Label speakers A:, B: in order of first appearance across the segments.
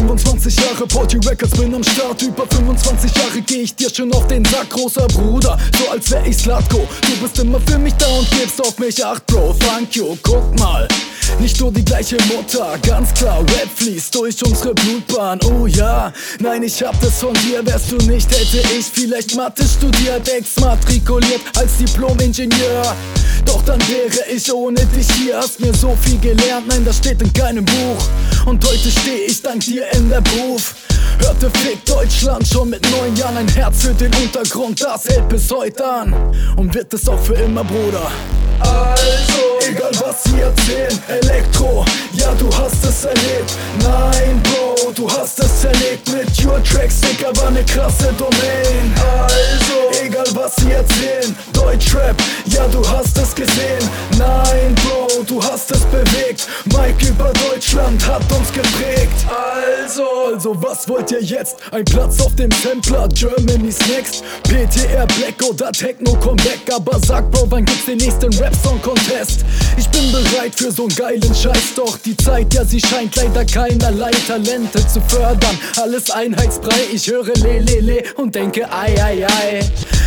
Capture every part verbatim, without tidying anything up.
A: fünfundzwanzig Jahre Porty Records, bin am Start. Über fünfundzwanzig Jahre geh ich dir schon auf den Sack, großer Bruder, so als wär ich Slatko. Du bist immer für mich da und gibst auf mich Acht, Bro, thank you, guck mal. Nicht nur die gleiche Mutter, ganz klar, Rap fließt durch unsere Blutbahn, oh ja. Nein, ich hab das von dir, wärst du nicht, hätte ich vielleicht Mathe studiert, exmatrikuliert als Diplom-Ingenieur. Doch dann wäre ich ohne dich hier, hast mir so viel gelernt, nein, das steht in keinem Buch. Und heute steh ich dank dir in der Beruf. Hörte Fick Deutschland schon mit neun Jahren, ein Herz für den Untergrund, das hält bis heute an. Und wird es auch für immer, Bruder. Also, egal was sie erzählen, Elektro, ja du hast es erlebt. Nein, Bro, du hast es erlebt mit Your Tracks, Digga, war ne krasse Domain. Also, egal was sie erzählen, Deutschrap, ja du hast es gesehen. Nein, Bro, du hast es bewegt. Mike über Deutschland hat uns geprägt. Also, also was wollt ihr jetzt? Ein Platz auf dem Sampler, Germany's Next. P T R Black oder Techno Comeback. Aber sag Bro, wann gibt's den nächsten Rap-Song-Contest? Ich bin bereit für so'n geilen Scheiß, doch die Zeit, ja sie scheint leider keinerlei Talente zu fördern. Alles einheitsbrei, ich höre le le le und denke ei ei ei.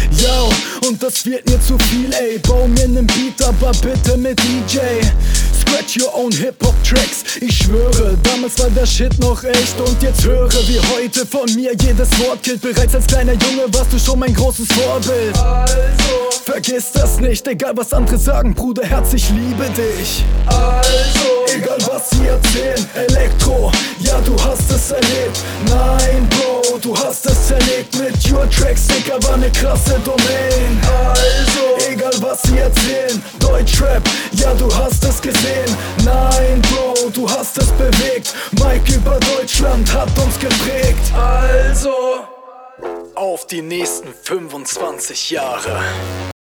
A: Yo, und das wird mir zu viel, ey. Bau mir nen Beat, aber bitte mit D J. Scratch your own Hip-Hop-Tracks, ich schwöre, damals war der Shit noch echt. Und jetzt höre wie heute von mir jedes Wort killt. Bereits als kleiner Junge warst du schon mein großes Vorbild. Also, vergiss das nicht, egal was andere sagen, Bruder, Herz, ich liebe dich. Also, egal was sie erzählen, Elektro, ja du hast es erlebt. Nein, Bro, du hast es erlebt mit Your Tracks, Digga, war ne krasse Domain. Also, egal was sie erzählen, Deutschrap, ja du hast es gesehen. Nein, Bro, du hast es bewegt. Mike über Deutschland hat uns geprägt. Also, auf die nächsten fünfundzwanzig Jahre.